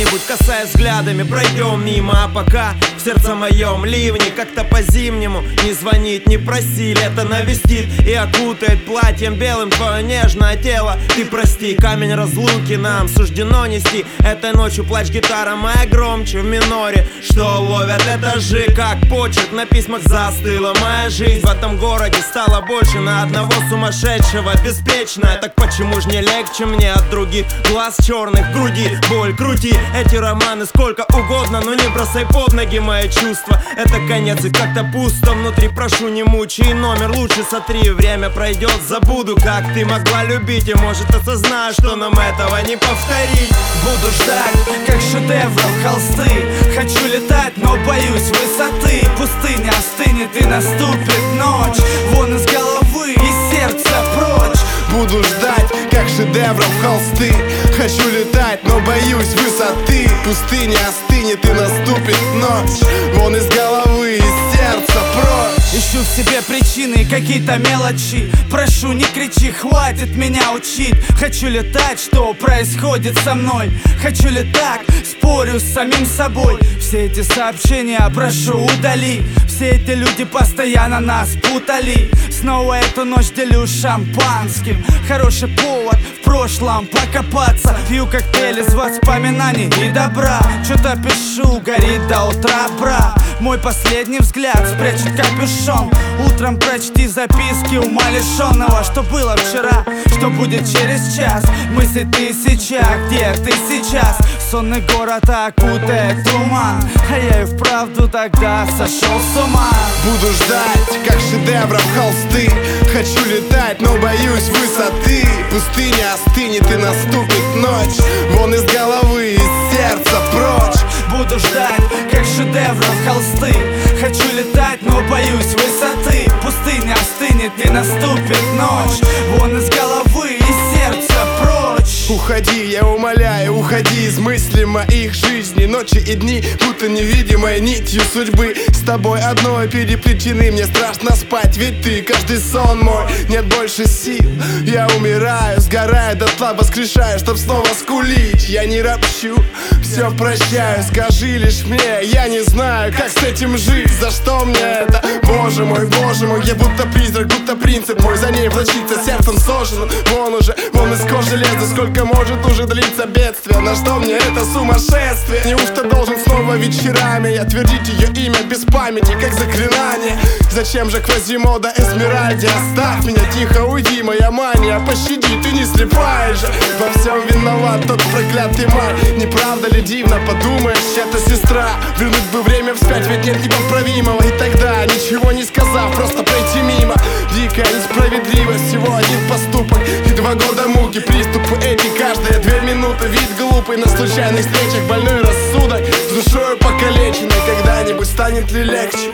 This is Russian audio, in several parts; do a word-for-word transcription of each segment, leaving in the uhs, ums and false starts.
куда-нибудь, касаясь взглядами, пройдем мимо. А пока в сердце моем ливни, как-то по-зимнему. Не звонить, не проси, лето навестит и окутает платьем белым твое нежное тело. Ты прости, камень разлуки нам суждено нести. Этой ночью плач гитара моя громче в миноре. Что ловят этажи, как почерк на письмах застыла моя жизнь. В этом городе стало больше на одного сумасшедшего, беспечная. Так почему ж не легче мне от других? Глаз черных в груди, боль, крути эти романы сколько угодно, но не бросай под ноги мои чувства. Это конец и как-то пусто внутри, прошу не мучай. Номер лучше сотри, время пройдет, забуду, как ты могла любить. И может осознаю, что нам этого не повторить. Буду ждать, как шедевров холсты. Хочу летать, но боюсь высоты. Пустыня остынет и наступит ночь. Вон из головы и сердца прочь. Буду ждать, как шедевров холсты. Хочу летать, но боюсь высоты. Пустыня остынет и наступит ночь. Вон из головы и сердца прочь. Ищу в себе причины, какие-то мелочи. Прошу, не кричи, хватит меня учить. Хочу летать, что происходит со мной. Хочу летать, спорю с самим собой. Все эти сообщения прошу удали. Все эти люди постоянно нас путали. Снова эту ночь делю шампанским. Хороший повод в прошлом покопаться. Пью коктейль из воспоминаний и добра. Что-то пишу, горит до утра, бра. Мой последний взгляд спрячет капюшон. Утром прочти записки ума лишенного. Что было вчера, что будет через час. Мысли тысяча, где ты сейчас? Сонный город окутает туман. А я и вправду тогда сошел с ума. Буду ждать, как шедевров холсты. Хочу летать, но боюсь высоты. Пустыня остынет и наступит ночь. Вон из головы, из сердца прочь. Буду ждать, как шедевров холсты. Хочу летать, но боюсь высоты. Пустыня остынет и наступит ночь. Вон из головы и сердца прочь. Уходи, я умоляю, уходи из мыслей моих жизней. Ночи и дни, будто невидимой нитью судьбы. С тобой одной переплетены, мне страшно спать. Ведь ты каждый сон мой, нет больше сил. Я умираю, сгораю дотла, воскрешаю, чтоб снова скулить. Я не ропщу, все прощаю, скажи лишь мне. Я не знаю, как с этим жить. За что мне это? Боже мой, боже мой, я будто призрак, будто принцип мой. За ней влачится сердцем сожжено. Вон уже, вон из кожи лезу. Сколько может уже длиться бедствие? На что мне это сумасшествие? Неужто должен снова вечерами я твердить ее имя без памяти, как заклинание? Зачем же Квазимода Эсмеральде? Оставь меня, тихо уйди, моя мания. Пощади, ты не слепая же. Во всем виноват тот проклятый май. Не правда ли дивно, подумаешь, это сестра? Вернуть бы время вспять, ведь нет непоправимого. И тогда, ничего не сказав, просто пройти мимо. Дикая несправедливость, всего один поступок и два года муки. Приступы эти каждые две минуты. Вид глупый на случайных встречах, больной рассудок с душою покалеченной. Когда-нибудь станет ли легче?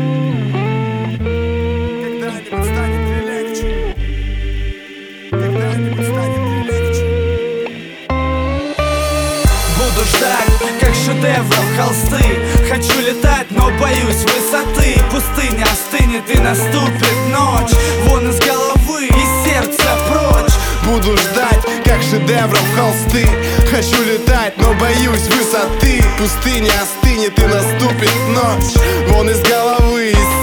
Когда-нибудь станет ли легче? Когда-нибудь станет ли легче? Буду ждать, как шедевров холсты. Хочу летать, но боюсь высоты. Пустыня остынет и наступит ночь. Вон из головы и сердца прочь. Буду ждать, как шедевров холсты. Хочу летать, но боюсь высоты. Пустыня остынет и наступит ночь. Вон из головы, из